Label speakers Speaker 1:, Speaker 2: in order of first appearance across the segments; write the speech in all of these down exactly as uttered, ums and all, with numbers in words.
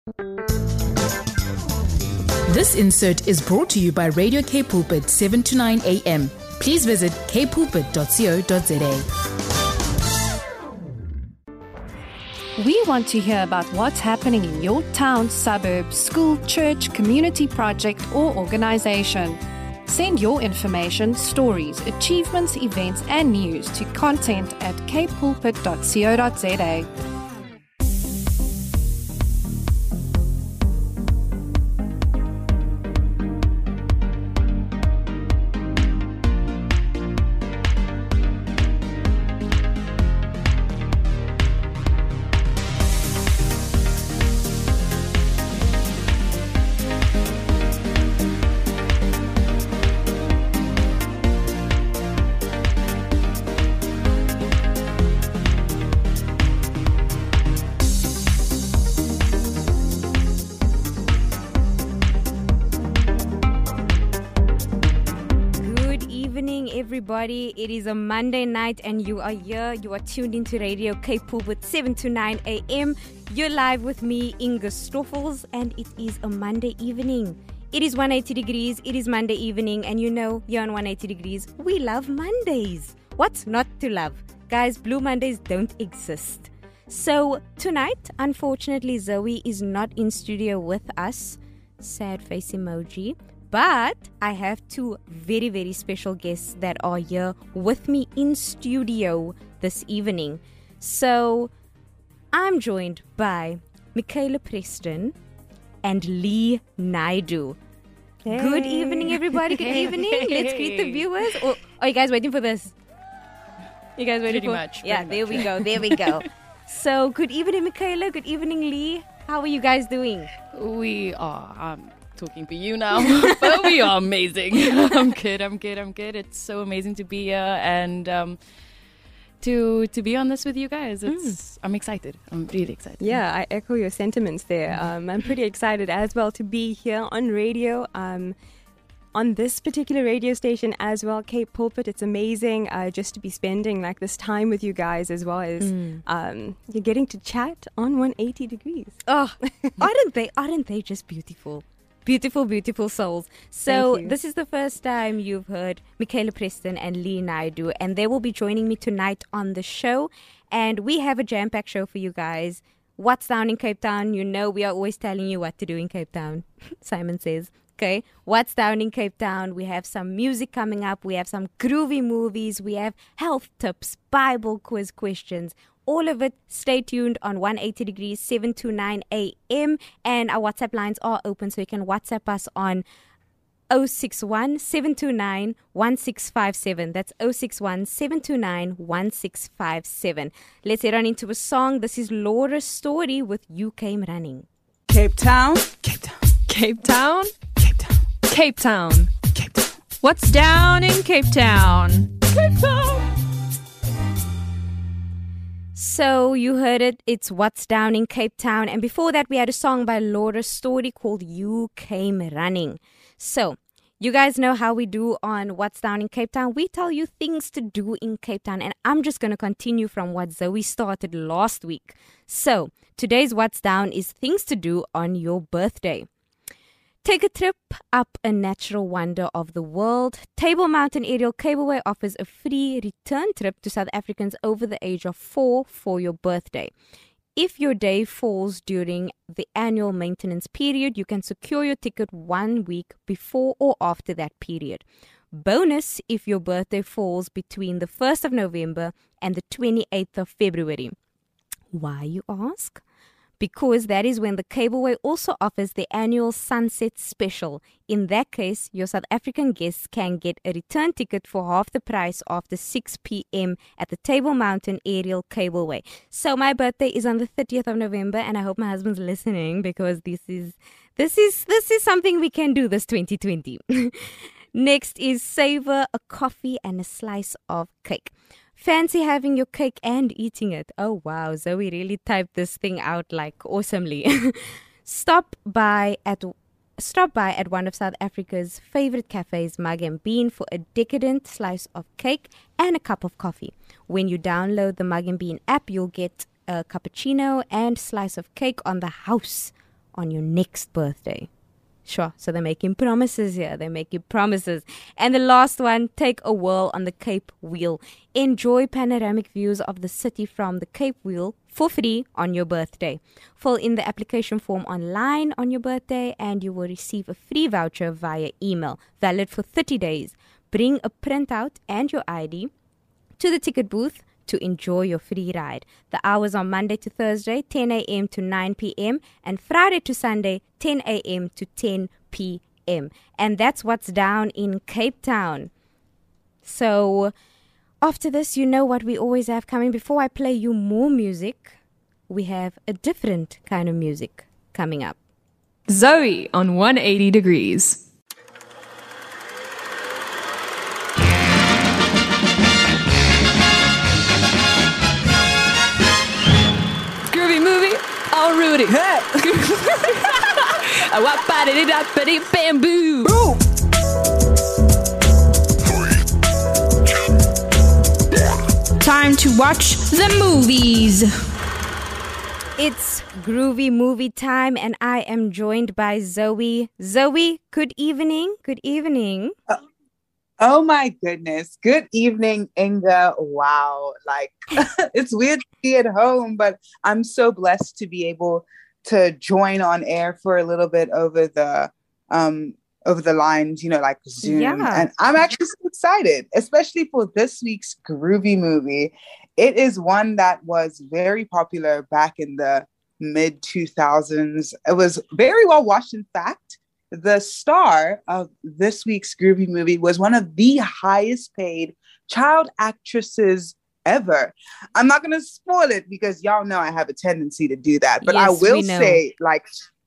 Speaker 1: This insert is brought to you by Radio K Pulpit seven to nine a m. Please visit k pulpit dot co dot za.
Speaker 2: We want to hear about what's happening in your town, suburb, school, church, community project, or organization. Send your information, stories, achievements, events, and news to content at k pulpit dot co dot za.
Speaker 3: Everybody, it is a Monday night and you are here. You are tuned into Radio K Pulpit seven to nine a m. You're live with me, Inga Stoffels, and it is a Monday evening. It is one hundred eighty degrees. It is Monday evening, and you know, here on one hundred eighty degrees, we love Mondays. What's not to love? Guys, Blue Mondays don't exist. So tonight, unfortunately, Zoe is not in studio with us. Sad face emoji. But I have two very, very special guests that are here with me in studio this evening. So I'm joined by Michaela Preston and Lee Naidu. Hey. Good evening, everybody. Good evening. Let's greet the viewers. Or are you guys waiting for this? You guys waiting
Speaker 4: pretty
Speaker 3: for
Speaker 4: much?
Speaker 3: Yeah,
Speaker 4: pretty
Speaker 3: there
Speaker 4: much.
Speaker 3: we go. There we go. So good evening, Michaela. Good evening, Lee. How are you guys doing?
Speaker 4: We are. Um, talking for you now, but we are amazing. I'm good. I'm good. I'm good. It's so amazing to be here and um, to to be on this with you guys. It's. Mm. I'm excited. I'm really excited.
Speaker 5: Yeah, I echo your sentiments there. Um, I'm pretty excited as well to be here on radio. Um, on this particular radio station as well, K Pulpit. It's amazing uh, just to be spending like this time with you guys as well as mm. um, you're getting to chat on one hundred eighty degrees.
Speaker 3: Oh, aren't they? Aren't they just beautiful? Beautiful, beautiful souls. So this is the first time you've heard Michaela Preston and Lee Naidu, and they will be joining me tonight on the show. And we have a jam-packed show for you guys. What's down in Cape Town? You know we are always telling you what to do in Cape Town, Simon says. Okay, what's down in Cape Town? We have some music coming up. We have some groovy movies. We have health tips, Bible quiz questions. All of it, stay tuned on one hundred eighty degrees, seven to nine a m. And our WhatsApp lines are open, so you can WhatsApp us on zero six one, seven two nine, one six five seven. That's zero six one, seven two nine, one six five seven. Let's head on into a song. This is Laura's Story with You Came Running.
Speaker 6: Cape Town, Cape Town,
Speaker 7: Cape Town,
Speaker 6: Cape Town,
Speaker 7: Cape Town.
Speaker 6: Cape Town.
Speaker 7: What's down in Cape Town?
Speaker 6: Cape Town.
Speaker 3: So you heard it, it's What's Down in Cape Town. And before that, we had a song by Laura Story called You Came Running. So you guys know how we do on What's Down in Cape Town. We tell you things to do in Cape Town. And I'm just going to continue from what Zoe started last week. So today's What's Down is things to do on your birthday. Take a trip up a natural wonder of the world. Table Mountain Aerial Cableway offers a free return trip to South Africans over the age of four for your birthday. If your day falls during the annual maintenance period, you can secure your ticket one week before or after that period. Bonus if your birthday falls between the first of November and the twenty-eighth of February. Why, you ask? Because that is when the Cableway also offers the annual Sunset Special. In that case, your South African guests can get a return ticket for half the price after six p m at the Table Mountain Aerial Cableway. So my birthday is on the thirtieth of November, and I hope my husband's listening because this is this is this is something we can do this twenty twenty. Next is savor a coffee and a slice of cake. Fancy having your cake and eating it. Oh, wow. Zoe really typed this thing out like awesomely. Stop by at stop by at one of South Africa's favorite cafes, Mug and Bean, for a decadent slice of cake and a cup of coffee. When you download the Mug and Bean app, you'll get a cappuccino and slice of cake on the house on your next birthday. Sure, so they're making promises here. They're making promises. And the last one, take a whirl on the Cape Wheel. Enjoy panoramic views of the city from the Cape Wheel for free on your birthday. Fill in the application form online on your birthday and you will receive a free voucher via email, valid for thirty days. Bring a printout and your I D to the ticket booth to enjoy your free ride. The hours are Monday to Thursday, ten a.m. to nine p.m. and Friday to Sunday, ten a.m. to ten p.m. And that's what's down in Cape Town. So after this, you know what we always have coming. Before I play you more music, we have a different kind of music coming up.
Speaker 7: Zoe on one eighty degrees. Groovy movie, all Rudy. Hey. Bamboo.
Speaker 6: Ooh.
Speaker 1: Time to watch the movies.
Speaker 3: It's groovy movie time and I am joined by Zoe. Zoe, good evening. Good evening.
Speaker 6: Oh my goodness. Good evening, Inga. Wow. Like, it's weird to be at home, but I'm so blessed to be able to join on air for a little bit over the um over the lines, you know, like Zoom.
Speaker 3: Yeah.
Speaker 6: And I'm actually so excited, especially for this week's groovy movie. It is one that was very popular back in the mid two thousands. It was very well watched. In fact, the star of this week's groovy movie was one of the highest paid child actresses ever. I'm not going to spoil it because y'all know I have a tendency to do that, but
Speaker 3: Yes,
Speaker 6: I will
Speaker 3: we know.
Speaker 6: say, like,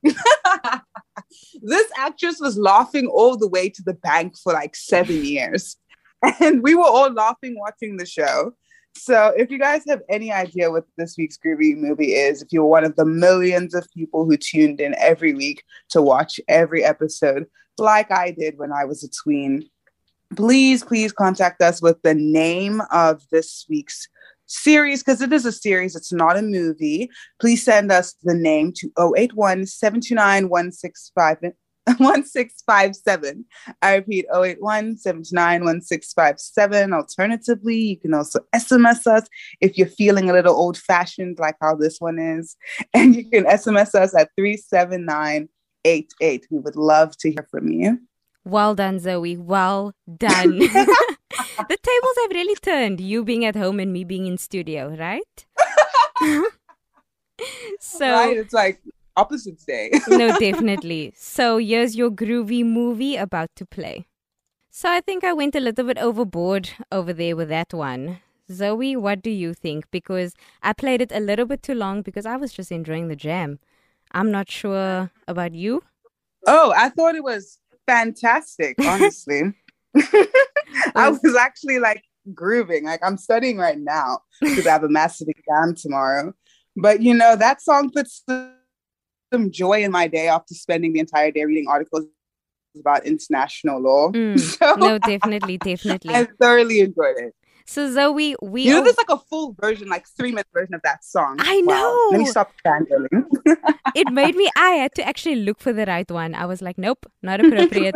Speaker 6: this actress was laughing all the way to the bank for like seven years. And we were all laughing watching the show. So if you guys have any idea what this week's groovy movie is, if you're one of the millions of people who tuned in every week to watch every episode, like I did when I was a tween, please, please contact us with the name of this week's series, because it is a series. It's not a movie. Please send us the name to zero eight one, seven two nine, one six five seven. I repeat, zero eight one, seven two nine, one six five seven. Alternatively, you can also S M S us if you're feeling a little old-fashioned like how this one is. And you can S M S us at three seven nine eight eight. We would love to hear from you.
Speaker 3: Well done, Zoe. Well done. The tables have really turned, you being at home and me being in studio, right? So,
Speaker 6: Right? It's like opposites day.
Speaker 3: no, definitely. So here's your groovy movie about to play. So I think I went a little bit overboard over there with that one. Zoe, what do you think? Because I played it a little bit too long because I was just enjoying the jam. I'm not sure about you.
Speaker 6: Oh, I thought it was fantastic, honestly. I was actually like grooving. Like, I'm studying right now because I have a massive exam tomorrow. But, you know, that song puts some joy in my day after spending the entire day reading articles about international law.
Speaker 3: Mm,
Speaker 6: So
Speaker 3: no, definitely, definitely.
Speaker 6: I thoroughly enjoyed it.
Speaker 3: So Zoe, we
Speaker 6: You know,
Speaker 3: are-
Speaker 6: there's like a full version, like three minute version of that song.
Speaker 3: I
Speaker 6: Wow.
Speaker 3: know.
Speaker 6: Let me stop fangirling.
Speaker 3: it made me, I had to actually look for the right one. I was like, nope, not appropriate.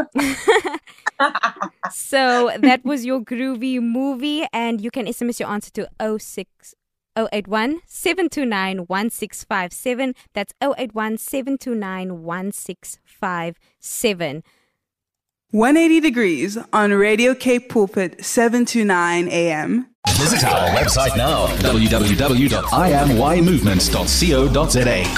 Speaker 3: So that was your groovy movie, and you can S M S your answer to oh six oh eight one, seven two nine, one six five seven. That's oh eight one, seven two nine, one six five seven.
Speaker 6: one eighty degrees on Radio Cape Pulpit, seven to nine a.m.
Speaker 8: Visit our website now, w w w dot i m y movement dot co dot z a.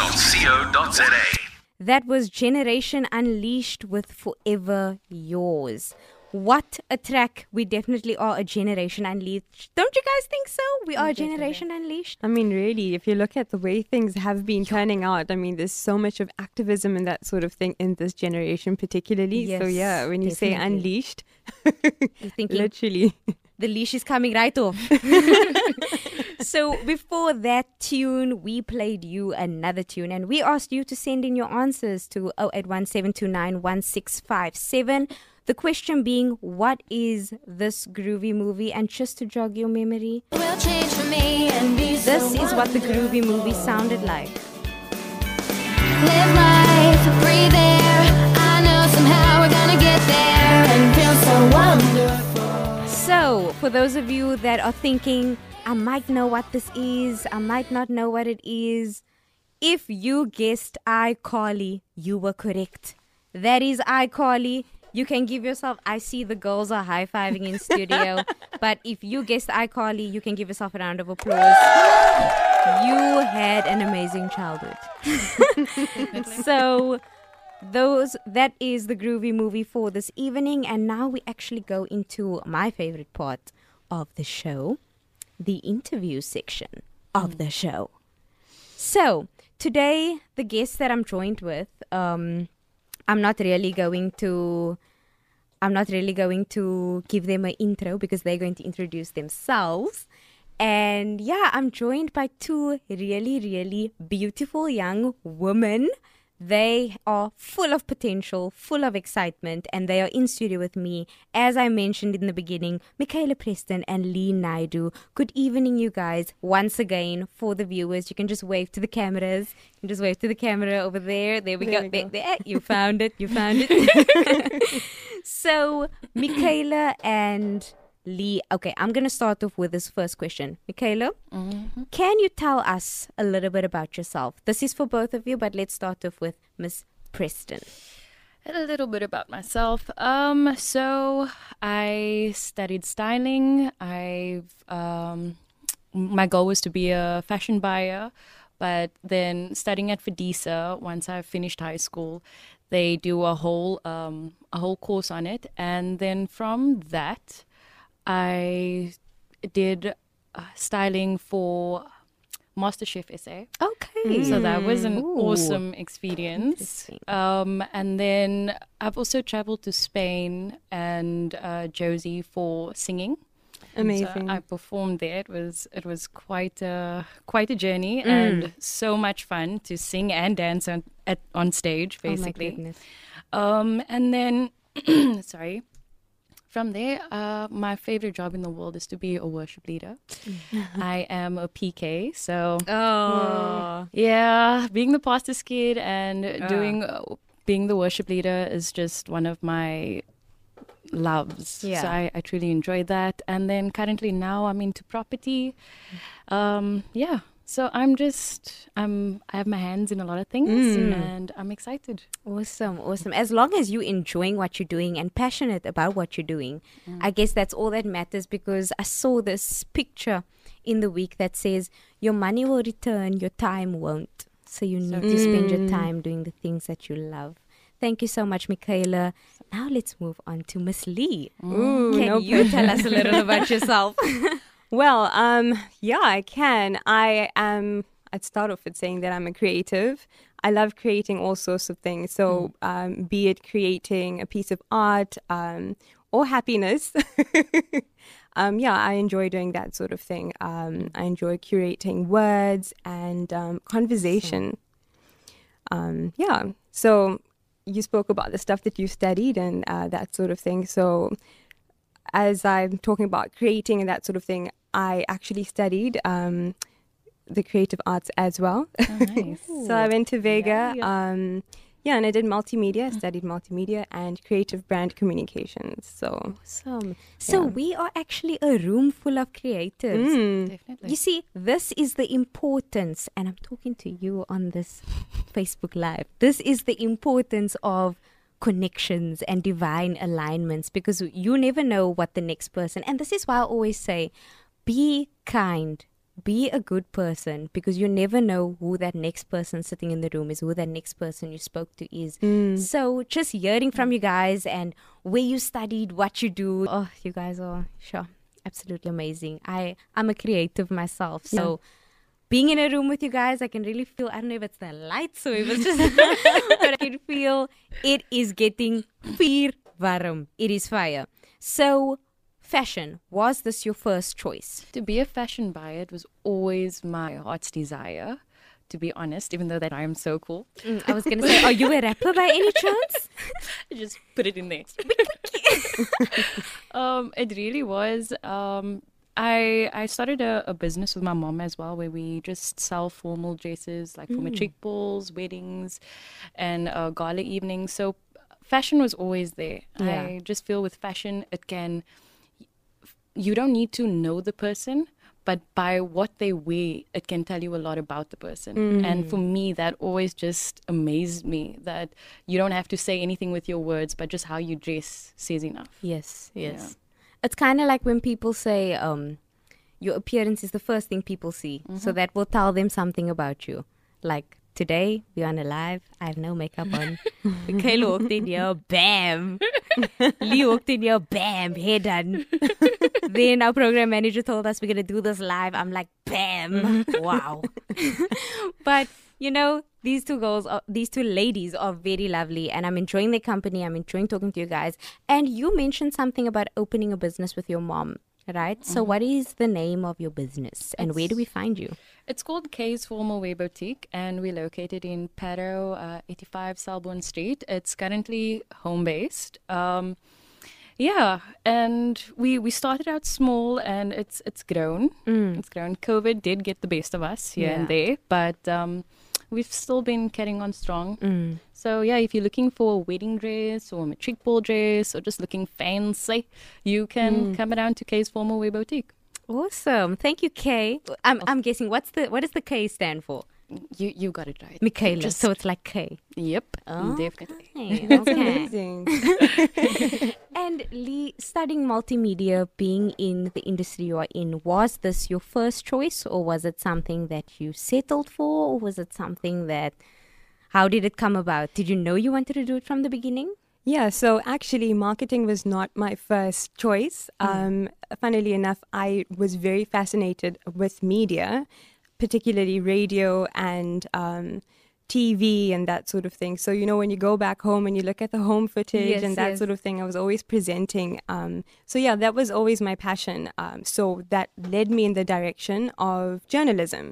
Speaker 3: That was Generation Unleashed with Forever Yours. What a track. We definitely are a Generation Unleashed. Don't you guys think so? We are a Generation Unleashed.
Speaker 5: I mean, really, if you look at the way things have been turning out, I mean, there's so much of activism and that sort of thing in this generation, particularly. So,
Speaker 3: Yes,
Speaker 5: yeah, when you say
Speaker 3: definitely.
Speaker 5: unleashed,
Speaker 3: You're thinking
Speaker 5: literally.
Speaker 3: the leash is coming right off. So before that tune, we played you another tune and we asked you to send in your answers to oh eight one, seven two nine, one six five seven. The question being, what is this groovy movie? And just to jog your memory, this is what the groovy movie sounded like.
Speaker 9: live life, breathe air. I know somehow we're gonna get there and feel so wonderful.
Speaker 3: So, for those of you that are thinking, I might know what this is, I might not know what it is, if you guessed iCarly, you were correct. That is iCarly. You can give yourself, I see the girls are high-fiving in studio, but if you guessed iCarly, you can give yourself a round of applause. You had an amazing childhood. So, those that is the Groovy Movie for this evening, and now we actually go into my favorite part of the show, the interview section of the show. So, today, the guests that I'm joined with, um... I'm not really going to I'm not really going to give them an intro because they're going to introduce themselves. And yeah, I'm joined by two really, really beautiful young women. They are full of potential, full of excitement, and they are in studio with me. As I mentioned in the beginning, Michaela Preston and Lee Naidu. Good evening, you guys. Once again, for the viewers, you can just wave to the cameras. You can just wave to the camera over there. There we
Speaker 5: There
Speaker 3: go.
Speaker 5: we go.
Speaker 3: There, there. You found it. You found it. So, Michaela and Lee. Okay, I'm going to start off with this first question. Michaela,
Speaker 4: Mm-hmm.
Speaker 3: can you tell us a little bit about yourself? This is for both of you, but let's start off with Miss Preston.
Speaker 4: A little bit about myself. Um, so I studied styling. I've um, my goal was to be a fashion buyer, but then studying at Fedisa, once I finished high school, they do a whole um, a whole course on it, and then from that, I did uh, styling for MasterChef S A.
Speaker 3: Okay.
Speaker 4: So that was an
Speaker 3: Ooh.
Speaker 4: awesome experience.
Speaker 3: Interesting.
Speaker 4: Um, and then I've also traveled to Spain and uh, Josie for singing.
Speaker 5: Amazing.
Speaker 4: So I performed there. It was it was quite a quite a journey
Speaker 3: Mm.
Speaker 4: and so much fun to sing and dance on at on stage, basically.
Speaker 3: Oh my goodness.
Speaker 4: Um, and then, sorry. From there, uh, my favorite job in the world is to be a worship leader. I am a P K, so
Speaker 3: Oh.
Speaker 4: yeah, being the pastor's kid and doing uh, being the worship leader is just one of my loves.
Speaker 3: Yeah.
Speaker 4: So I, I truly enjoy that. And then currently now I'm into property. Um, yeah. So I'm just I'm I have my hands in a lot of things and I'm excited.
Speaker 3: Awesome, awesome. As long as you're enjoying what you're doing and passionate about what you're doing, I guess that's all that matters, because I saw this picture in the week that says, your money will return, your time won't. So you need to spend your time doing the things that you love. Thank you so much, Michaela. Now let's move on to Miss Lee.
Speaker 5: Ooh,
Speaker 3: Can
Speaker 5: no
Speaker 3: you
Speaker 5: pressure.
Speaker 3: tell us a little about yourself?
Speaker 5: Well, um, yeah, I can. I am, I'd start off with saying that I'm a creative. I love creating all sorts of things. So, um, be it creating a piece of art, um, or happiness. um, yeah, I enjoy doing that sort of thing. Um, I enjoy curating words and um, conversation. Um, yeah. So, you spoke about the stuff that you studied and uh, that sort of thing. So, as I'm talking about creating and that sort of thing, I actually studied um, the creative arts as well.
Speaker 4: Oh, nice.
Speaker 5: So I went to Vega,
Speaker 4: Yeah,
Speaker 5: um, yeah, and I did multimedia, I studied multimedia and creative brand communications. So,
Speaker 3: Awesome. So
Speaker 5: Yeah.
Speaker 3: we are actually a room full of creatives.
Speaker 5: mm,
Speaker 4: Definitely.
Speaker 3: You see, this is the importance, and I'm talking to you on this Facebook Live. This is the importance of connections and divine alignments, because you never know what the next person, and this is why I always say, be kind, be a good person, because you never know who that next person sitting in the room is, who that next person you spoke to is. So just hearing from you guys and where you studied, what you do, oh, you guys are sure absolutely amazing. I I'm a creative myself, so being in a room with you guys, I can really feel, I don't know if it's the lights or if it's just, but I can feel it is getting vuur warm. It is fire. So, fashion, was this your first choice?
Speaker 4: To be a fashion buyer, it was always my heart's desire, to be honest, even though that I am so cool.
Speaker 3: Mm, I was going to say, are you a rapper by any chance?
Speaker 4: Just put it in there. um, it really was. Um, I I started a, a business with my mom as well, where we just sell formal dresses, like for matric balls, weddings, and uh, gala evenings. So fashion was always there.
Speaker 3: Yeah.
Speaker 4: I just feel with fashion, it can, you don't need to know the person, but by what they wear, it can tell you a lot about the person.
Speaker 3: Mm.
Speaker 4: And for me, that always just amazed me, that you don't have to say anything with your words, but just how you dress says enough.
Speaker 3: Yes, yes.
Speaker 4: Yeah.
Speaker 3: It's kind of like when people say um, your appearance is the first thing people see. So that will tell them something about you. Like today, we're on a live. I have no makeup on. Kayla walked in here, bam. Lee walked in here, bam, hair done. Then our program manager told us we're going to do this live. I'm like, bam. Wow. But, you know, these two girls, are, these two ladies are very lovely, and I'm enjoying their company. I'm enjoying talking to you guys. And you mentioned something about opening a business with your mom, right? So what is the name of your business, and where do we find you?
Speaker 4: It's called Kay's Formal Wear Boutique, and we're located in Paddo, uh, eighty-five Selborne Street. It's currently home-based. Um, yeah, and we we started out small, and it's it's grown. It's grown. COVID did get the best of us here
Speaker 3: Yeah.
Speaker 4: and there, but um, we've still been carrying on strong. So yeah, if you're looking for a wedding dress or a matric ball dress or just looking fancy, you can come down to Kay's Formal Wear Boutique.
Speaker 3: Awesome. Thank you, Kay. I'm I'm guessing what's the what does the K stand for?
Speaker 4: You you got it right.
Speaker 3: Michaela.
Speaker 4: Just-
Speaker 3: So it's like K.
Speaker 4: Yep,
Speaker 3: Oh,
Speaker 4: definitely.
Speaker 3: Okay. okay.
Speaker 5: Amazing.
Speaker 3: And Lee, studying multimedia, being in the industry you are in, was this your first choice, or was it something that you settled for, or was it something that, how did it come about? Did you know you wanted to do it from the beginning?
Speaker 5: Yeah, so actually, marketing was not my first choice. Um, funnily enough, I was very fascinated with media, particularly radio and um, T V and that sort of thing. So, you know, when you go back home and you look at the home footage
Speaker 3: Yes,
Speaker 5: and that
Speaker 3: yes.
Speaker 5: sort of thing, I was always presenting. Um, so, yeah, that was always my passion. Um, so that led me in the direction of journalism.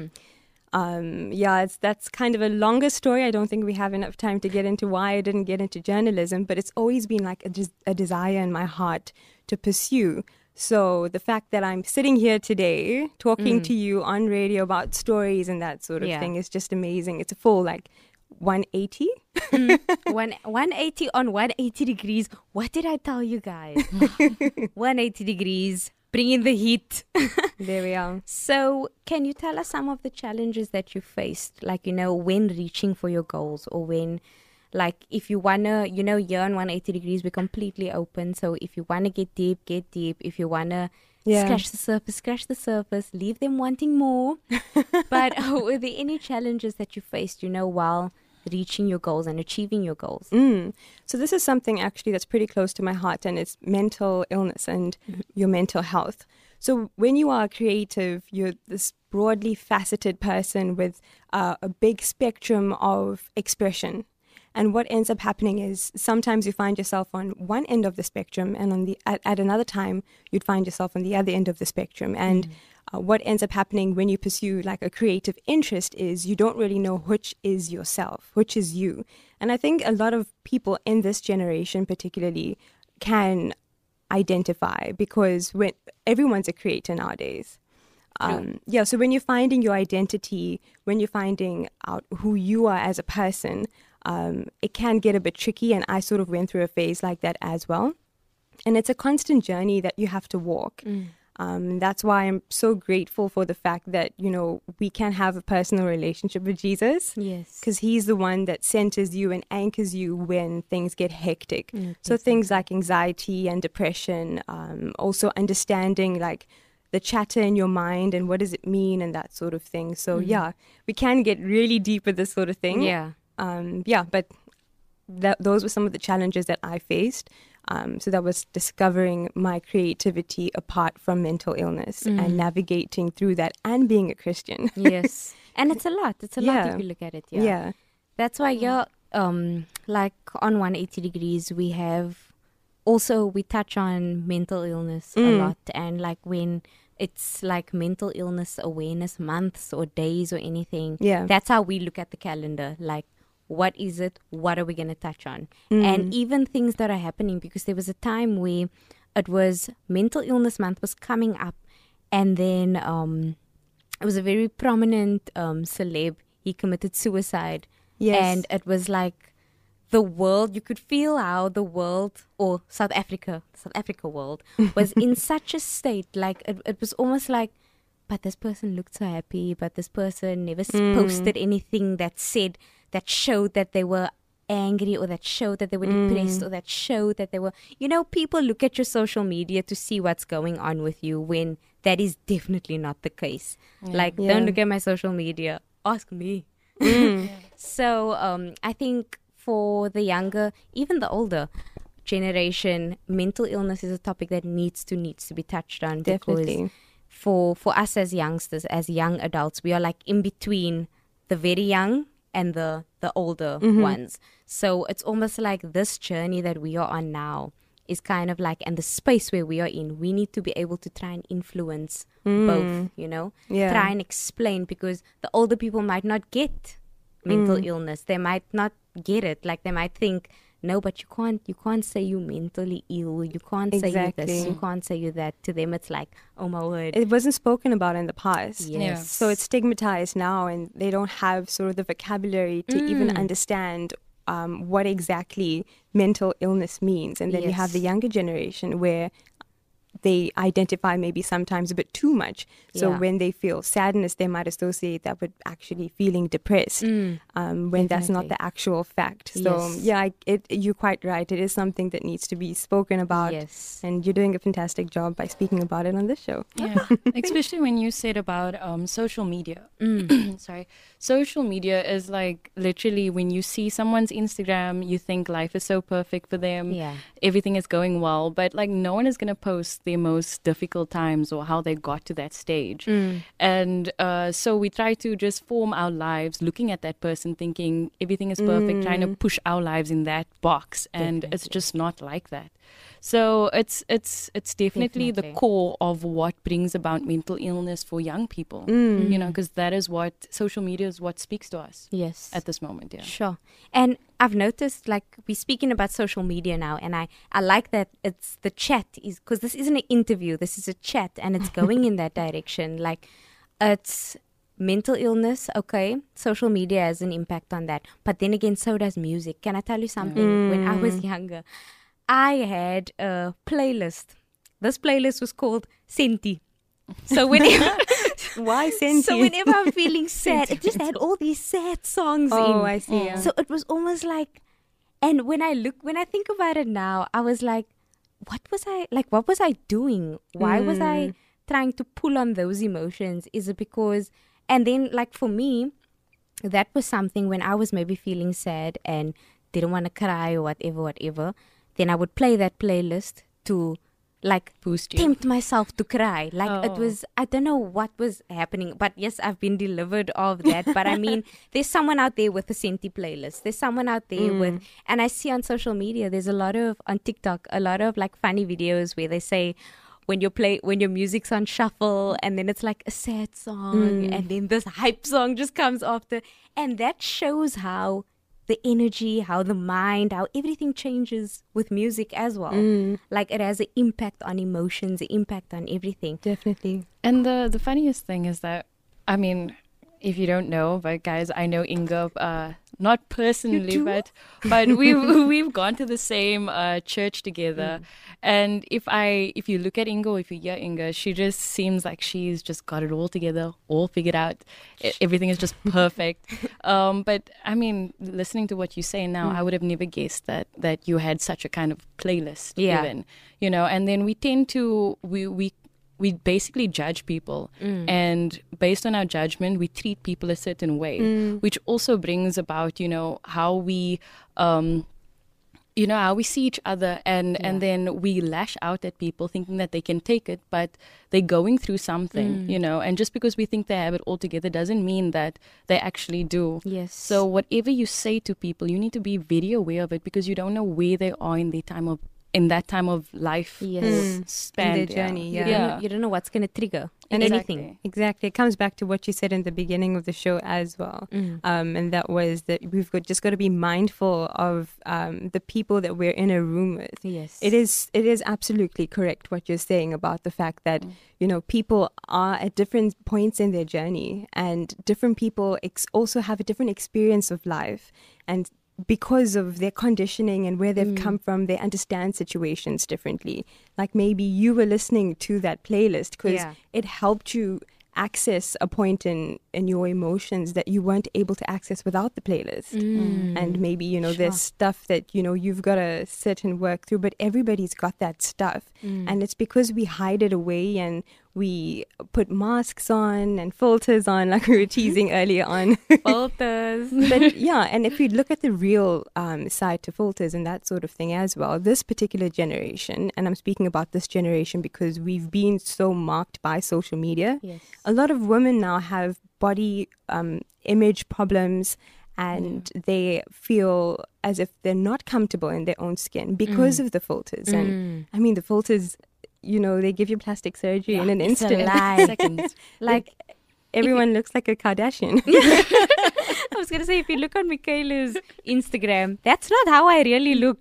Speaker 5: Um, yeah, it's, that's kind of a longer story. I don't think we have enough time to get into why I didn't get into journalism, but it's always been like a, des- a desire in my heart to pursue. So the fact that I'm sitting here today talking to you on radio about stories and that sort of
Speaker 3: Yeah.
Speaker 5: thing is just amazing. It's a full like one eighty.
Speaker 3: One, 180 on one hundred eighty degrees. What did I tell you guys? one hundred eighty degrees. Bring in the heat.
Speaker 5: There we are.
Speaker 3: So, can you tell us some of the challenges that you faced, like, you know, when reaching for your goals, or when, like, if you want to, you know, here on one hundred eighty degrees, we're completely open. So, if you want to get deep, get deep. If you want to
Speaker 5: Yeah.
Speaker 3: scratch the surface, scratch the surface, leave them wanting more. But oh, were there any challenges that you faced, you know, while reaching your goals and achieving your goals?
Speaker 5: Mm. So this is something actually that's pretty close to my heart, and it's mental illness and your mental health. So when you are creative, you're this broadly faceted person with uh, a big spectrum of expression. And what ends up happening is sometimes you find yourself on one end of the spectrum, and on the at, at another time you'd find yourself on the other end of the spectrum. And uh, what ends up happening when you pursue like a creative interest is you don't really know which is yourself, which is you. And I think a lot of people in this generation particularly can identify, because when everyone's a creator nowadays. Um, yeah, so when you're finding your identity, when you're finding out who you are as a person, um, it can get a bit tricky. And I sort of went through a phase like that as well. And it's a constant journey that you have to walk. Um, that's why I'm so grateful for the fact that, you know, we can have a personal relationship with Jesus.
Speaker 3: Yes.
Speaker 5: Because he's the one that centers you and anchors you when things get hectic. So things like anxiety and depression, um, also understanding like the chatter in your mind and what does it mean and that sort of thing. So yeah, we can get really deep with this sort of thing.
Speaker 3: Yeah.
Speaker 5: Um, yeah, but that, those were some of the challenges that I faced. Um, so that was discovering my creativity apart from mental illness and navigating through that and being a Christian.
Speaker 3: Yes. And it's a lot. It's a lot
Speaker 5: Yeah.
Speaker 3: if you look at it. Yeah.
Speaker 5: Yeah.
Speaker 3: That's why you're, um, like on one hundred eighty degrees, we have also, we touch on mental illness a lot. And like when it's like mental illness awareness months or days or anything,
Speaker 5: Yeah.
Speaker 3: that's how we look at the calendar. Like, what is it? What are we going to touch on? And even things that are happening, because there was a time where it was mental illness month was coming up, and then um, it was a very prominent um, celeb. He committed suicide.
Speaker 5: Yes.
Speaker 3: And it was like the world, you could feel how the world, or South Africa, South Africa world, was in such a state. Like, it, it was almost like, but this person looked so happy, but this person never s
Speaker 5: Mm.
Speaker 3: posted anything that said, that showed that they were angry, or that showed that they were depressed,
Speaker 5: Mm.
Speaker 3: or that showed that they were, you know, people look at your social media to see what's going on with you when that is definitely not the case. Like,
Speaker 5: Yeah.
Speaker 3: don't look at my social media, ask me. So um, I think for the younger, even the older generation, mental illness is a topic that needs to needs to be touched on. Because
Speaker 5: Definitely.
Speaker 3: for for us as youngsters, as young adults, we are like in between the very young and the the older ones. So it's almost like this journey that we are on now is kind of like, and the space where we are in, we need to be able to try and influence both, you know,
Speaker 5: Yeah.
Speaker 3: try and explain, because the older people might not get mental illness. They might not get it. Like, they might think, no, but you can't, you can't say you're mentally ill. You can't say you this.
Speaker 5: Exactly.
Speaker 3: You can't say you that. To them, it's like, oh my word.
Speaker 5: It wasn't spoken about in the past.
Speaker 3: Yes.
Speaker 5: So it's stigmatized now, and they don't have sort of the vocabulary to even understand um, what exactly mental illness means. And then you have the
Speaker 3: Yes.
Speaker 5: younger generation where they identify maybe sometimes a bit too much. So
Speaker 3: Yeah.
Speaker 5: when they feel sadness, they might associate that with actually feeling depressed, um, when that's not
Speaker 3: definitely.
Speaker 5: the actual fact. So
Speaker 3: Yes.
Speaker 5: yeah, I, it, you're quite right. It is something that needs to be spoken about.
Speaker 3: Yes.
Speaker 5: And you're doing a fantastic job by speaking about it on this show.
Speaker 4: Yeah, especially when you said about um, social media.
Speaker 3: Mm.
Speaker 4: Sorry, social media is like literally when you see someone's Instagram, you think life is so perfect for them.
Speaker 3: Yeah.
Speaker 4: Everything is going well, but like no one is gonna post their most difficult times or how they got to that stage.
Speaker 3: Mm.
Speaker 4: And uh, so we try to just form our lives looking at that person, thinking everything is perfect, trying to push our lives in that box, and it's just not like that. So it's it's it's definitely,
Speaker 3: Definitely.
Speaker 4: the core of what brings about mental illness for young people. You know, because that is what social media is, what speaks to us
Speaker 3: Yes.
Speaker 4: at this moment. Yeah.
Speaker 3: Sure. And I've noticed, like, we're speaking about social media now, and I, I like that it's the chat is, because this isn't an interview, this is a chat, and it's going in that direction. Like, it's mental illness, okay, social media has an impact on that. But then again, so does music. Can I tell you something? When I was younger, I had a playlist. This playlist was called Senti. So whenever,
Speaker 5: Why Senti?
Speaker 3: so whenever I'm feeling sad, it just had all these sad songs in.
Speaker 5: Oh, I see. Yeah.
Speaker 3: So it was almost like, and when I look, when I think about it now, I was like, what was I, like, what was I doing? Why was I trying to pull on those emotions? Is it because, and then like for me, that was something when I was maybe feeling sad and didn't want to cry or whatever, whatever, then I would play that playlist to like
Speaker 4: Boost you.
Speaker 3: tempt myself to cry. Like it
Speaker 4: Oh.
Speaker 3: was, I don't know what was happening, but yes, I've been delivered of that. But I mean, there's someone out there with a Senti playlist. There's someone out there with, and I see on social media, there's a lot of, on TikTok, a lot of like funny videos where they say, when you play, when your music's on shuffle, and then it's like a sad song, and then this hype song just comes after, and that shows how the energy, how the mind, how everything changes with music as well. Like it has an impact on emotions, an impact on everything.
Speaker 5: Definitely.
Speaker 4: And the the funniest thing is that, I mean, if you don't know, but guys, I know Inga, uh, not personally, but but we've we've gone to the same uh, church together. And if I if you look at Inga, or if you hear Inga, she just seems like she's just got it all together, all figured out. E- Everything is just perfect. um, but I mean, listening to what you say now, I would have never guessed that that you had such a kind of playlist.
Speaker 3: Yeah.
Speaker 4: Even, you know. And then we tend to we we. we basically judge people, and based on our judgment we treat people a certain way, which also brings about, you know, how we um you know how we see each other, and and then we lash out at people thinking that they can take it, but they're going through something, you know, and just because we think they have it all together doesn't mean that they actually do.
Speaker 3: Yes.
Speaker 4: So whatever you say to people, you need to be very aware of it, because you don't know where they are in their time of in that time of life
Speaker 3: Yes.
Speaker 5: Mm.
Speaker 4: span.
Speaker 5: In their journey, yeah.
Speaker 3: You, don't know, you don't know what's going to trigger
Speaker 5: And
Speaker 3: anything.
Speaker 4: Exactly.
Speaker 5: Exactly. It comes back to what you said in the beginning of the show as well.
Speaker 3: Mm.
Speaker 5: Um, and that was that we've got, just got to be mindful of um, the people that we're in a room with.
Speaker 3: Yes.
Speaker 5: It is it is absolutely correct what you're saying about the fact that, you know, people are at different points in their journey, and different people ex- also have a different experience of life. And because of their conditioning and where they've come from, they understand situations differently. Like maybe you were listening to that playlist because
Speaker 3: Yeah.
Speaker 5: it helped you access a point in, in your emotions that you weren't able to access without the playlist. And maybe, you know, there's stuff that, you know, you've got to sit and work through, but everybody's got that stuff. And it's because we hide it away and we put masks on and filters on, like we were teasing earlier on.
Speaker 3: Filters.
Speaker 5: But yeah, and if you look at the real um, side to filters and that sort of thing as well, this particular generation, and I'm speaking about this generation because we've been so marked by social media.
Speaker 3: Yes.
Speaker 5: A lot of women now have body um, image problems, and they feel as if they're not comfortable in their own skin because of the filters. And I mean, the filters, you know, they give you plastic surgery in an
Speaker 3: It's a
Speaker 5: instant.
Speaker 3: lie.
Speaker 4: Seconds.
Speaker 3: Like,
Speaker 5: Everyone looks like a Kardashian.
Speaker 3: I was going to say, if you look on Michaela's Instagram, that's not how I really look.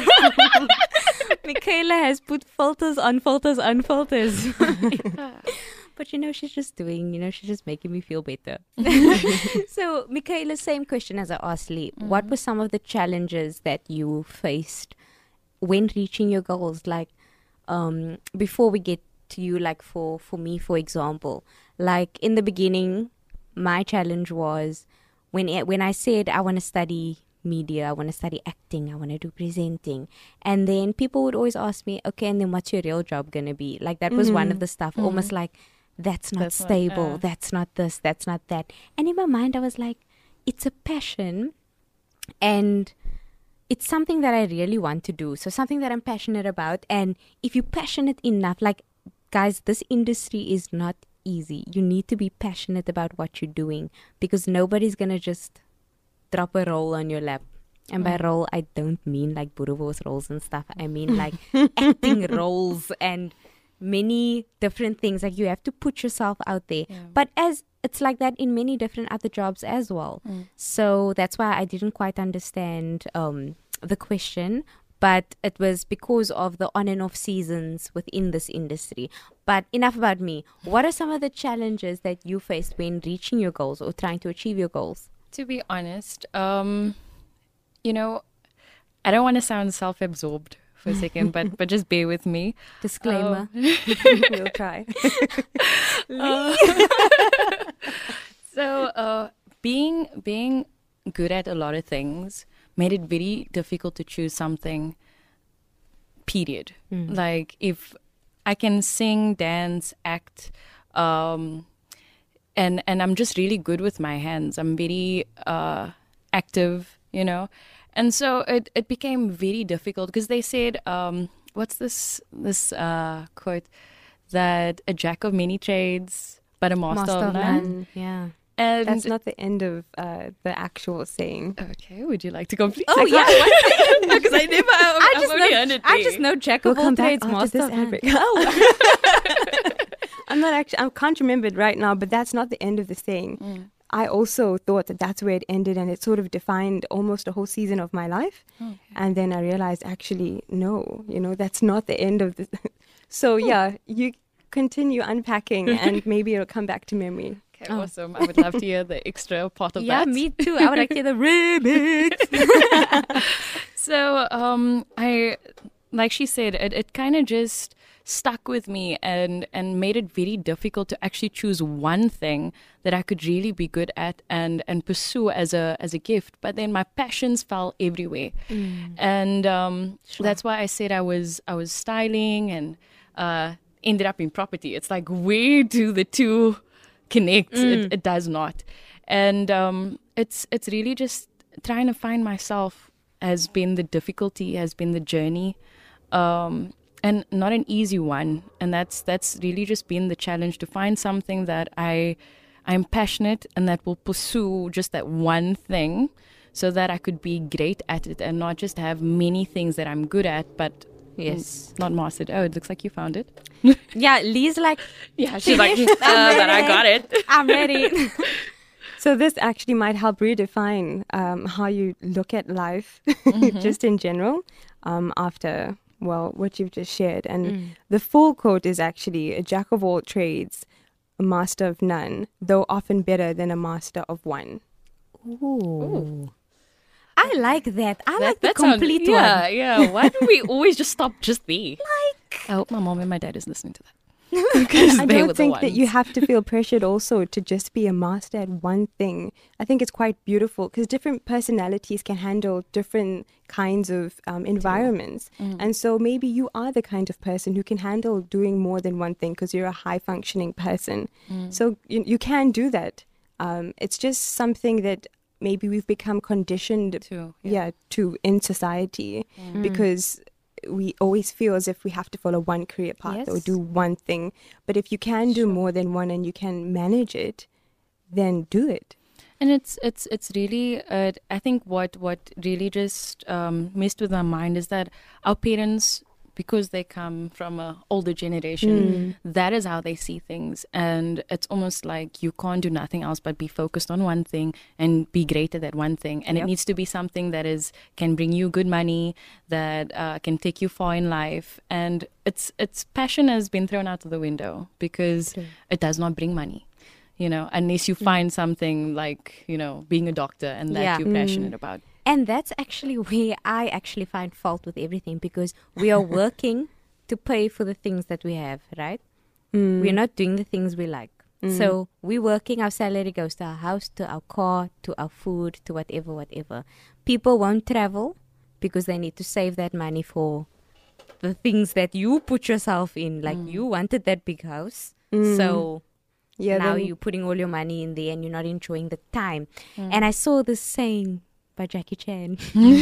Speaker 3: Michaela has put filters on filters on filters. But, you know, she's just doing, you know, she's just making me feel better. So, Michaela, same question as I asked Lee. Mm-hmm. What were some of the challenges that you faced when reaching your goals? Like, um, before we get to you, like for, for me, for example, like in the beginning, my challenge was when it, when I said I want to study media, I want to study acting, I want to do presenting, and then people would always ask me, okay, and then what's your real job gonna be? Like that was mm-hmm. one of the stuff, mm-hmm. almost like that's not that's stable, not, uh... that's not this, that's not that. And in my mind, I was like, it's a passion, and it's something that I really want to do. So something that I'm passionate about, and if you're passionate enough, like guys, this industry is not easy. You need to be passionate about what you're doing because nobody's going to just drop a role on your lap. And by role, I don't mean like Boerewors roles and stuff. I mean like acting roles and many different things. Like you have to put yourself out there. Yeah. But as it's like that in many different other jobs as well. Mm. So that's why I didn't quite understand um, the question. But it was because of the on and off seasons within this industry. But enough about me. What are some of the challenges that you faced when reaching your goals or trying to achieve your goals?
Speaker 4: To be honest, um, you know, I don't want to sound self-absorbed for a second, but but just bear with me.
Speaker 3: Disclaimer.
Speaker 4: Um,
Speaker 5: we'll try.
Speaker 4: uh, so uh, being being good at a lot of things made it very difficult to choose something, period. Mm. Like if I can sing, dance, act, um, and and I'm just really good with my hands. I'm very uh, active, you know. And so it, it became very difficult because they said, um, what's this this uh, quote? That a jack of many trades, but a master,
Speaker 3: master
Speaker 4: of none.
Speaker 3: Yeah.
Speaker 5: And that's not the end of uh, the actual saying.
Speaker 4: Okay, would you like to complete?
Speaker 3: Oh yeah,
Speaker 4: because I never. I,
Speaker 3: I just
Speaker 4: I've
Speaker 3: know.
Speaker 4: only it
Speaker 3: I just know jack of
Speaker 5: we'll
Speaker 3: all trades, master
Speaker 5: this
Speaker 3: of none.
Speaker 5: Oh. I'm not actually. I can't remember it right now, but that's not the end of the saying. Mm. I also thought that that's where it ended, and it sort of defined almost a whole season of my life. Okay. And then I realized, actually, no, you know, that's not the end of the. So yeah, you continue unpacking, and maybe it'll come back to memory.
Speaker 4: Okay, oh. Awesome. I would love to hear the extra part of
Speaker 3: yeah,
Speaker 4: that.
Speaker 3: Yeah, me too. I would like to hear the remix.
Speaker 4: So, um, I, like she said, it, it kind of just stuck with me and, and made it very difficult to actually choose one thing that I could really be good at and, and pursue as a as a gift. But then my passions fell everywhere. Mm. And um, sure. That's why I said I was I was styling and uh, ended up in property. It's like, where do the two connect? Mm. It, it does not. And um, it's it's really just trying to find myself has been the difficulty, has been the journey. Um, and not an easy one. And that's that's really just been the challenge, to find something that I I'm passionate and that will pursue just that one thing so that I could be great at it and not just have many things that I'm good at, but
Speaker 3: Yes.
Speaker 4: Not mastered. Oh, it looks like you found it.
Speaker 3: Yeah, Lee's like,
Speaker 4: Yeah, she's like,
Speaker 3: finished.
Speaker 4: uh,
Speaker 3: I'm
Speaker 4: but I
Speaker 3: ready.
Speaker 4: got it.
Speaker 3: I'm ready.
Speaker 5: So this actually might help redefine um, how you look at life, just in general, um, after, well, what you've just shared. And
Speaker 3: Mm.
Speaker 5: the full quote is actually, a jack of all trades, a master of none, though often better than a master of one.
Speaker 3: Ooh. I like that. I like the
Speaker 4: that sound-
Speaker 3: complete
Speaker 4: yeah,
Speaker 3: one.
Speaker 4: Yeah, Why do we always just stop just there?
Speaker 3: Like,
Speaker 4: I hope my mom and my dad is listening to that. Because
Speaker 5: I
Speaker 4: they
Speaker 5: don't
Speaker 4: were the
Speaker 5: think that you
Speaker 4: ones.
Speaker 5: have to feel pressured also to just be a master at one thing. I think it's quite beautiful because different personalities can handle different kinds of um, environments.
Speaker 4: Mm.
Speaker 5: And so maybe you are the kind of person who can handle doing more than one thing because you're a high functioning person.
Speaker 4: Mm.
Speaker 5: So you, you can do that. Um, it's just something that maybe we've become conditioned
Speaker 4: To,
Speaker 5: yeah. to in society
Speaker 3: Mm.
Speaker 5: because we always feel as if we have to follow one career path or
Speaker 3: Yes.
Speaker 5: do one thing. But if you can do more than one and you can manage it, then do it.
Speaker 4: And it's it's it's really uh, I think what what really just um, messed with my mind is that our parents, because they come from a older generation, that is how they see things, and it's almost like you can't do nothing else but be focused on one thing and be great at that one thing, and
Speaker 5: Yep.
Speaker 4: it needs to be something that is can bring you good money, that uh, can take you far in life, and it's it's passion has been thrown out of the window because it does not bring money. You know, unless you find something like, you know, being a doctor and that
Speaker 3: Yeah.
Speaker 4: you're passionate about.
Speaker 3: and that's actually where I actually find fault with everything because we are working to pay for the things that we have, right? We're not doing the things we like. So we're working, our salary goes to our house, to our car, to our food, to whatever, whatever. People won't travel because they need to save that money for the things that you put yourself in. Like you wanted that big house. So
Speaker 5: Yeah,
Speaker 3: now
Speaker 5: then-
Speaker 3: you're putting all your money in there and you're not enjoying the time. And I saw this saying by Jackie Chan.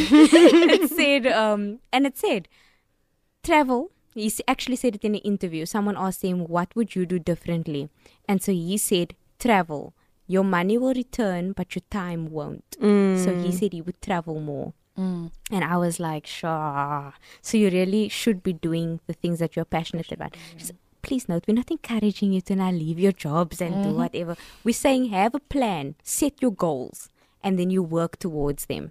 Speaker 3: It said, um, and it said, travel. He s- actually said it in an interview. Someone asked him, what would you do differently? And so he said, travel. Your money will return, but your time won't. So he said he would travel more. And I was like, sure. So you really should be doing the things that you're passionate about. Just, please note, we're not encouraging you to now leave your jobs and do whatever. We're saying have a plan, set your goals, and then you work towards them.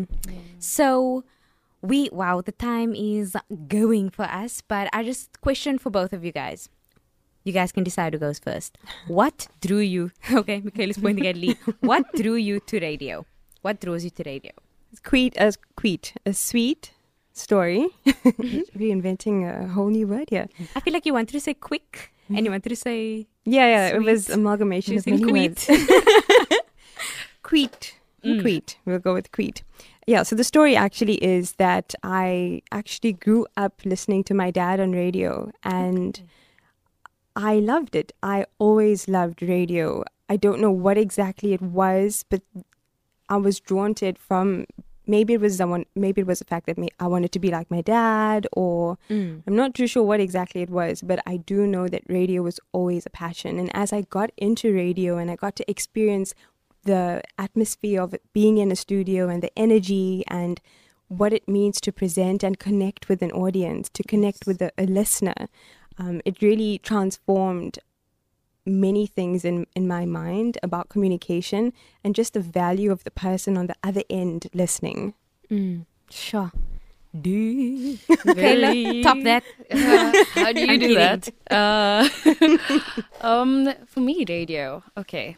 Speaker 3: So we, wow, the time is going for us, but I just question for both of you guys. You guys can decide who goes first. What drew you, okay, Michaela's pointing at Lee. What drew you to radio? What draws you to radio?
Speaker 5: Queet as queet, a sweet story. Reinventing a whole new word here.
Speaker 3: I feel like you wanted to say quick and you wanted to say
Speaker 5: Yeah, yeah, it was
Speaker 3: Sweet.
Speaker 5: amalgamation of
Speaker 3: Choosing
Speaker 5: many
Speaker 3: queet.
Speaker 5: words. Queet. Queet. We'll go with queet. Yeah, so the story actually is that I actually grew up listening to my dad on radio and I loved it. I always loved radio. I don't know what exactly it was, but I was drawn to it from maybe it was someone, maybe it was the fact that me, I wanted to be like my dad, or I'm not too sure what exactly it was, but I do know that radio was always a passion. And as I got into radio and I got to experience the atmosphere of it being in a studio and the energy and what it means to present and connect with an audience, to connect with a, a listener, um, it really transformed many things in, in my mind about communication and just the value of the person on the other end listening.
Speaker 3: sure. Do Michaela, top that.
Speaker 4: Uh, how do you
Speaker 3: I'm
Speaker 4: do
Speaker 3: kidding.
Speaker 4: that? Uh, um, for me, radio. Okay.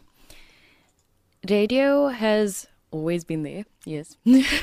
Speaker 4: Radio has always been there, yes.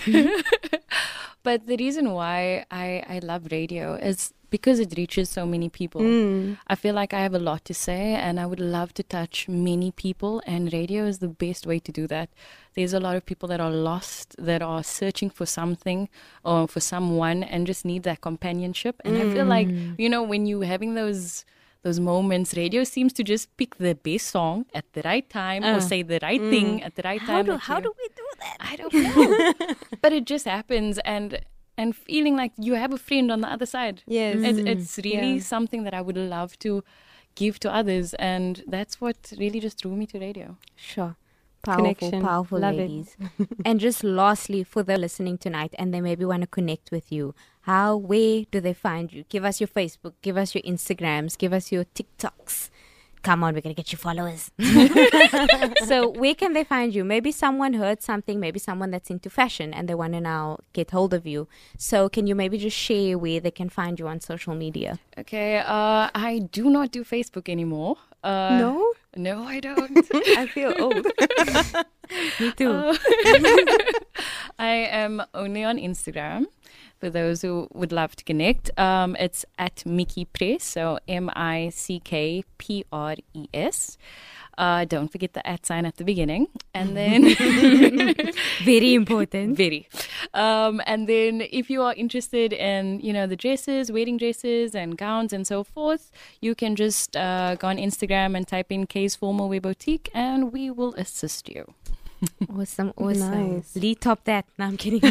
Speaker 4: But the reason why I, I love radio is because it reaches so many people. I feel like I have a lot to say and I would love to touch many people, and radio is the best way to do that. There's a lot of people that are lost, that are searching for something or for someone and just need that companionship. And I feel like, you know, when you're having those those moments, radio seems to just pick the best song at the right time or say the right thing at the right
Speaker 3: How
Speaker 4: time.
Speaker 3: do
Speaker 4: that
Speaker 3: how
Speaker 4: you-
Speaker 3: do we do that?
Speaker 4: I don't know. But it just happens, and and feeling like you have a friend on the other side.
Speaker 5: Yes.
Speaker 4: It, it's really
Speaker 5: Yeah.
Speaker 4: something that I would love to give to others, and that's what really just drew me to radio.
Speaker 3: Sure. Powerful,
Speaker 5: connection.
Speaker 3: powerful
Speaker 5: Love
Speaker 3: ladies. And just lastly, for the listening tonight and they maybe want to connect with you, how, where do they find you? Give us your Facebook, give us your Instagrams, give us your TikToks. Come on, we're going to get you followers. So where can they find you? Maybe someone heard something, maybe someone that's into fashion and they want to now get hold of you. So can you maybe just share where they can find you on social media?
Speaker 4: Okay, uh, I do not do Facebook anymore. Uh,
Speaker 5: No?
Speaker 4: No, I don't.
Speaker 5: I feel old.
Speaker 3: Me too.
Speaker 4: Uh, I am only on Instagram. For those who would love to connect, um, it's at Mickey Press, so M I C K P R E S. Uh, don't forget the at sign at the beginning. And then...
Speaker 3: Very important.
Speaker 4: Very. Um, and then if you are interested in, you know, the dresses, wedding dresses and gowns and so forth, you can just uh, go on Instagram and type in K's Formal Wear Boutique and we will assist you.
Speaker 3: Awesome, awesome.
Speaker 5: Nice.
Speaker 3: Lee, top that. No, I'm kidding.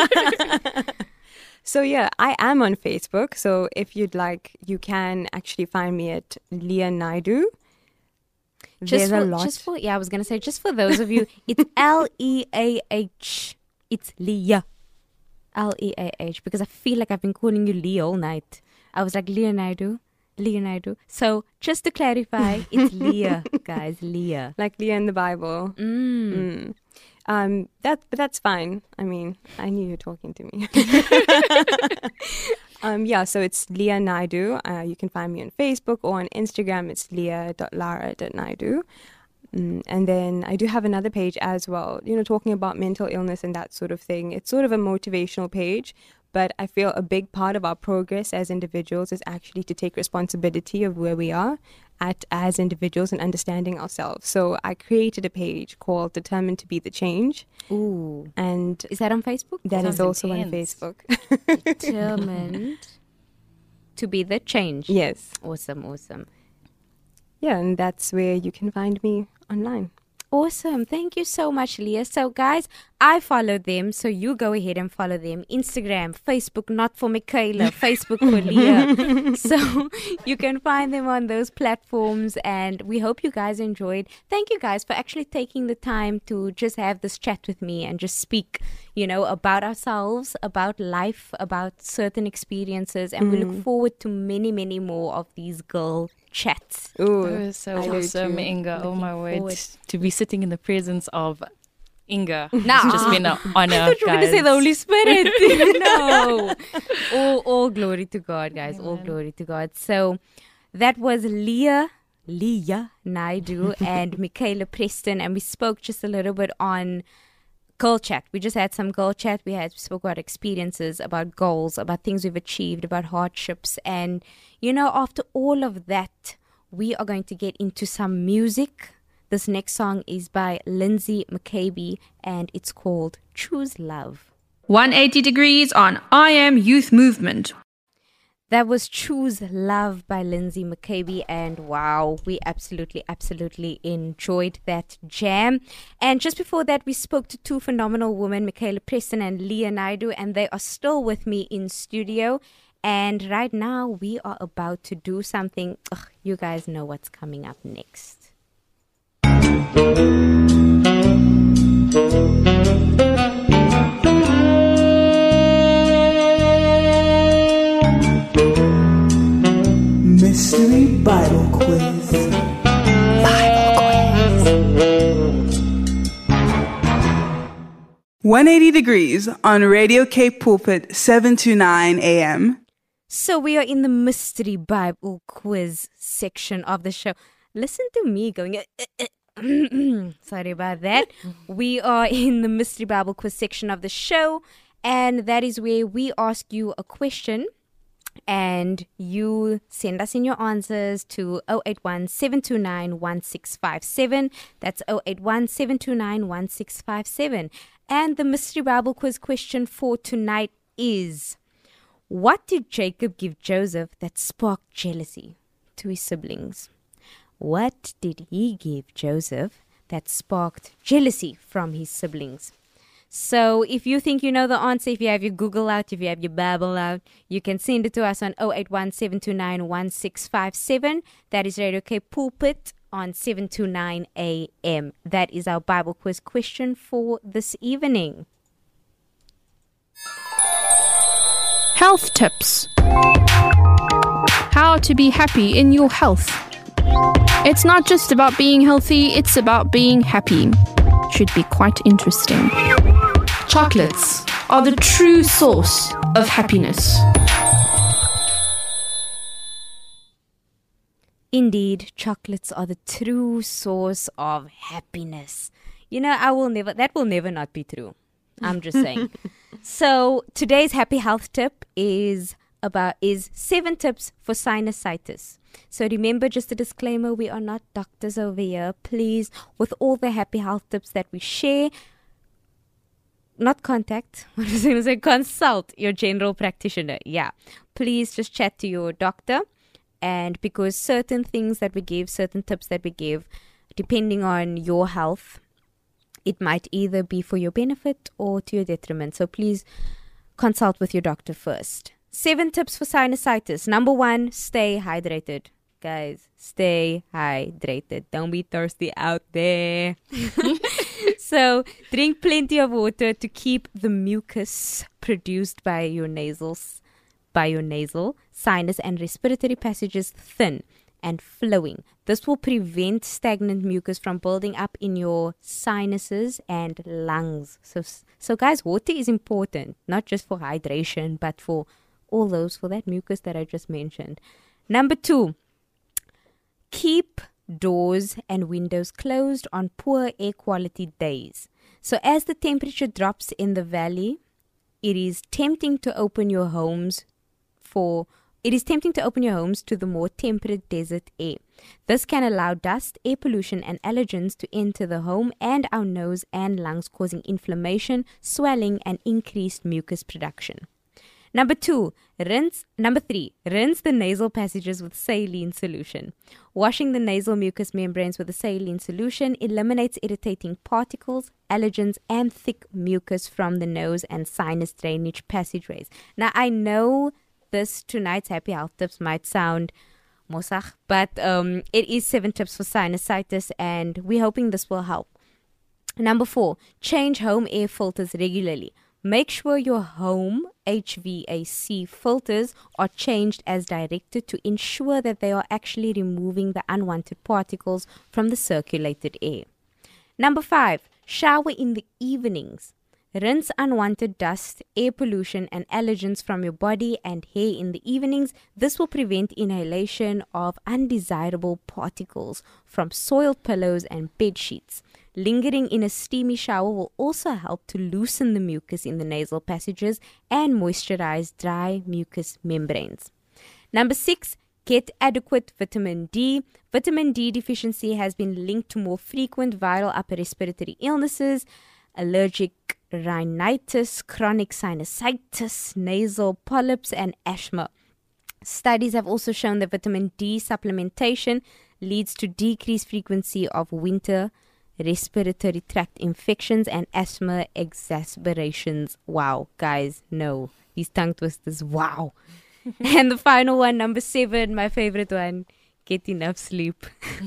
Speaker 5: So yeah, I am on Facebook. So if you'd like, you can actually find me at Leah Naidu.
Speaker 3: Just
Speaker 5: There's
Speaker 3: for,
Speaker 5: a lot.
Speaker 3: just for, yeah, I was going to say, just for those of you, it's L E A H. It's Leah. L E A H. Because I feel like I've been calling you Lee all night. I was like, Leonardo, Leonardo. So just to clarify, it's Leah, guys, Leah.
Speaker 5: Like Leah in the Bible.
Speaker 3: Mm.
Speaker 5: Mm. Um, that, but that's fine. I mean, I knew you were talking to me. um, yeah, so it's Leah Naidu. Uh, you can find me on Facebook or on Instagram. It's leah dot lara dot naidu. Mm, and then I do have another page as well, you know, talking about mental illness and that sort of thing. It's sort of a motivational page, but I feel a big part of our progress as individuals is actually to take responsibility of where we are at as individuals and understanding ourselves. So I created a page called Determined to Be the Change.
Speaker 3: Ooh.
Speaker 5: And
Speaker 3: Is that on Facebook?
Speaker 5: that is
Speaker 4: Sounds
Speaker 5: also
Speaker 4: intense.
Speaker 5: on Facebook.
Speaker 3: Determined to be the change.
Speaker 5: Yes.
Speaker 3: Awesome, awesome.
Speaker 5: Yeah, and that's where you can find me online.
Speaker 3: Awesome. Thank you so much, Leah. So, guys, I follow them. So, you go ahead and follow them. Instagram, Facebook, not for Michaela, Facebook for Leah. So, you can find them on those platforms. And we hope you guys enjoyed. Thank you guys for actually taking the time to just have this chat with me and just speak, you know, about ourselves, about life, about certain experiences. And we look forward to many, many more of these girl chats.
Speaker 5: Ooh,
Speaker 4: It was so
Speaker 5: I do
Speaker 4: awesome,
Speaker 5: too.
Speaker 4: Inga. Oh my word.
Speaker 3: forward.
Speaker 4: To be sitting in the presence of Inga.
Speaker 3: Nah.
Speaker 4: It's just been an honor.
Speaker 3: I thought you were going to say
Speaker 4: guys.
Speaker 3: the Holy Spirit. No. All, all glory to God, guys. All glory to God. So that was Leah, Leah Naidu and Michaela Preston. And we spoke just a little bit on girl chat. We just had some girl chat. We had we spoke about experiences, about goals, about things we've achieved, about hardships. And, you know, after all of that, we are going to get into some music. This next song is by Lindsay McCabe and it's called Choose Love.
Speaker 10: one eighty degrees on I Am Youth Movement.
Speaker 3: That was Choose Love by Lindsay McCabe, and wow, we absolutely, absolutely enjoyed that jam. And just before that, we spoke to two phenomenal women, Michaela Preston and Leah Naidu, and they are still with me in studio. And right now, we are about to do something. Ugh, you guys know what's coming up next.
Speaker 11: Mystery Bible Quiz. Bible Quiz. one eighty degrees on Radio Cape Pulpit, seven to nine a.m.
Speaker 3: So we are in the Mystery Bible Quiz section of the show. Listen to me going... Uh, uh, uh, sorry about that. We are in the Mystery Bible Quiz section of the show, and that is where we ask you a question, and you send us in your answers to zero eight one, seven two nine, one six five seven. That's zero eight one, seven two nine, one six five seven. And the Mystery Bible Quiz question for tonight is... What did Jacob give Joseph that sparked jealousy to his siblings? What did he give Joseph that sparked jealousy from his siblings? So if you think you know the answer, if you have your Google out, if you have your Bible out, you can send it to us on zero eight one, seven two nine, one six five seven. That is Radio Cape Pulpit on seven to nine a.m. That is our Bible quiz question for this evening.
Speaker 10: Health tips. How to be happy in your health. It's not just about being healthy, it's about being happy. Should be quite interesting. Chocolates are the true source of happiness.
Speaker 3: Indeed, chocolates are the true source of happiness. You know, I will never, that will never not be true. I'm just saying. So today's happy health tip is about, is seven tips for sinusitis. So remember, just a disclaimer, we are not doctors over here. Please, with all the happy health tips that we share, not contact, what was I going to say, consult your general practitioner. Yeah, please just chat to your doctor. And because certain things that we give, certain tips that we give, depending on your health, it might either be for your benefit or to your detriment. So please consult with your doctor first. Seven tips for sinusitis. Number one, stay hydrated. Guys, stay hydrated. Don't be thirsty out there. So drink plenty of water to keep the mucus produced by your nasals, by your nasal, sinus and respiratory passages thin and flowing. This will prevent stagnant mucus from building up in your sinuses and lungs. So, so guys, water is important, not just for hydration, but for all those, for that mucus that I just mentioned. Number two, keep doors and windows closed on poor air quality days. So as the temperature drops in the valley, it is tempting to open your homes for It is tempting to open your homes to the more temperate desert air. This can allow dust, air pollution, and allergens to enter the home and our nose and lungs, causing inflammation, swelling, and increased mucus production. Number two, rinse. Number three, rinse the nasal passages with saline solution. Washing the nasal mucous membranes with a saline solution eliminates irritating particles, allergens, and thick mucus from the nose and sinus drainage passageways. Now, I know this tonight's happy health tips might sound mosach, but um, it is seven tips for sinusitis, and we're hoping this will help. Number four, change home air filters regularly. Make sure your home H V A C filters are changed as directed to ensure that they are actually removing the unwanted particles from the circulated air. Number five, shower in the evenings. Rinse unwanted dust, air pollution, and allergens from your body and hair in the evenings. This will prevent inhalation of undesirable particles from soiled pillows and bed sheets. Lingering in a steamy shower will also help to loosen the mucus in the nasal passages and moisturize dry mucous membranes. Number six, get adequate vitamin D. Vitamin D deficiency has been linked to more frequent viral upper respiratory illnesses, allergic rhinitis, chronic sinusitis, nasal polyps, and asthma. Studies have also shown that vitamin D supplementation leads to decreased frequency of winter respiratory tract infections and asthma exacerbations. Wow, guys, no. These tongue twisters, wow. And the final one, number seven, my favorite one. Get enough sleep.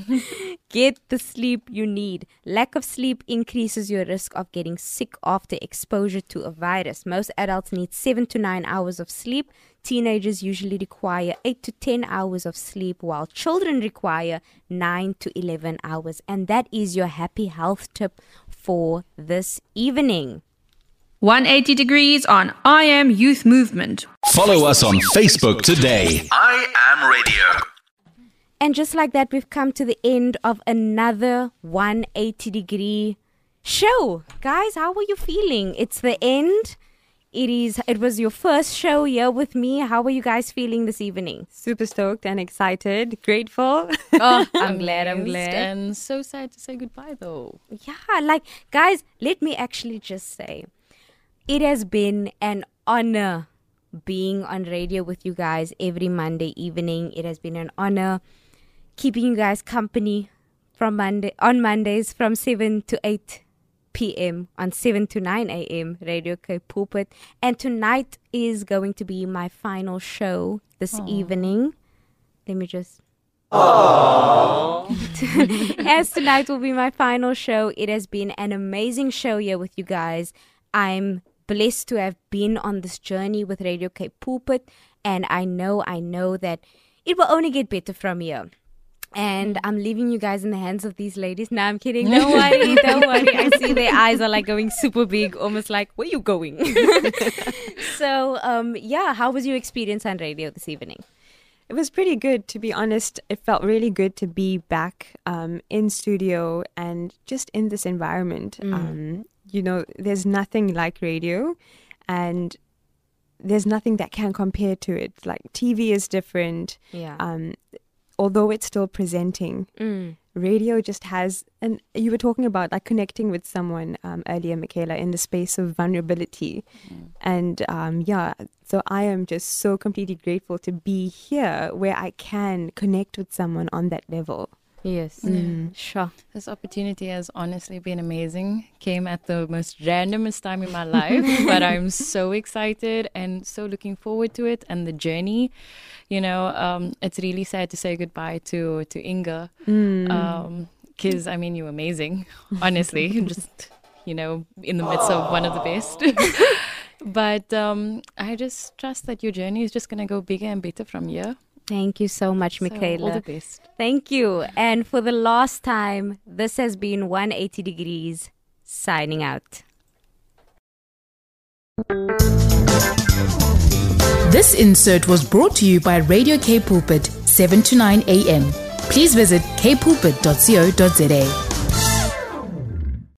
Speaker 3: Get the sleep you need. Lack of sleep increases your risk of getting sick after exposure to a virus. Most adults need seven to nine hours of sleep. Teenagers usually require eight to ten hours of sleep, while children require nine to eleven hours. And that is your happy health tip for this evening.
Speaker 10: one hundred eighty degrees on I Am Youth Movement.
Speaker 8: Follow us on Facebook today. I Am Radio.
Speaker 3: And just like that, we've come to the end of another one hundred eighty degree show. Guys, how are you feeling? It's the end. It is. It was your first show here with me. How are you guys feeling this evening?
Speaker 5: Super stoked and excited, grateful.
Speaker 3: Oh, I'm glad, I'm glad.
Speaker 4: And so sad to say goodbye, though.
Speaker 3: Yeah, like, guys, let me actually just say, it has been an honor being on radio with you guys every Monday evening. It has been an honor keeping you guys company from Monday on Mondays from seven to eight p.m. on seven to nine a.m. Radio Cape Pulpit. And tonight is going to be my final show this
Speaker 4: Aww.
Speaker 3: evening. Let me just As tonight will be my final show, it has been an amazing show here with you guys. I'm blessed to have been on this journey with Radio Cape Pulpit, and I know, I know that it will only get better from here. And I'm leaving you guys in the hands of these ladies. No, I'm kidding. Don't worry, don't worry. I see their eyes are like going super big, almost like, where are you going? So, um, yeah, how was your experience on radio this evening?
Speaker 5: It was pretty good, to be honest. It felt really good to be back um, in studio and just in this environment.
Speaker 3: Mm.
Speaker 5: Um, you know, there's nothing like radio, and there's nothing that can compare to it. Like, T V is different.
Speaker 3: Yeah.
Speaker 5: Um, although it's still presenting,
Speaker 3: Mm.
Speaker 5: radio just has, and you were talking about like connecting with someone um, earlier, Michaela, in the space of vulnerability. And um, yeah, so I am just so completely grateful to be here where I can connect with someone on that level.
Speaker 3: Yes.
Speaker 5: Mm.
Speaker 3: Sure.
Speaker 4: This opportunity has honestly been amazing. Came at the most randomest time in my life, but I'm so excited and so looking forward to it and the journey. You know, um, it's really sad to say goodbye to to Inga, because
Speaker 5: Mm.
Speaker 4: um, I mean, you're amazing, honestly. Just, you know, in the midst of one of the best. But um, I just trust that your journey is just gonna go bigger and better from here.
Speaker 3: Thank you so much,
Speaker 4: So,
Speaker 3: Michaela.
Speaker 4: all the best.
Speaker 3: Thank you. And for the last time, this has been one eighty degrees signing out.
Speaker 1: This insert was brought to you by Radio Cape Pulpit, seven to nine a.m. Please visit k pulpit dot co dot za.